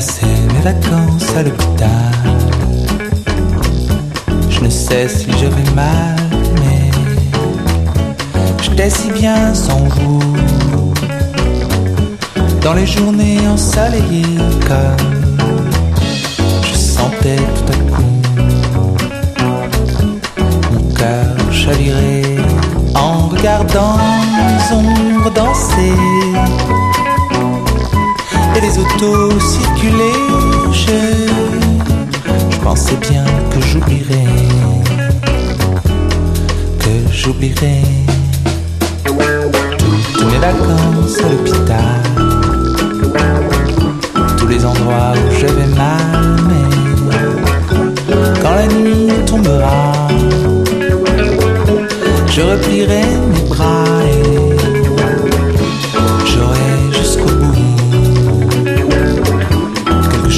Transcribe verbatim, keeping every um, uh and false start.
passais mes vacances à l'hôpital. Je ne sais si je vais mal, mais j'étais si bien sans vous. Dans les journées ensoleillées, comme je sentais tout à coup mon cœur chavirer en regardant les ombres danser et les autos circuler. Je, je pensais bien que j'oublierais, que j'oublierais toutes mes vacances à l'hôpital, tous les endroits où je vais mal, mais quand la nuit tombera, je replierai mes bras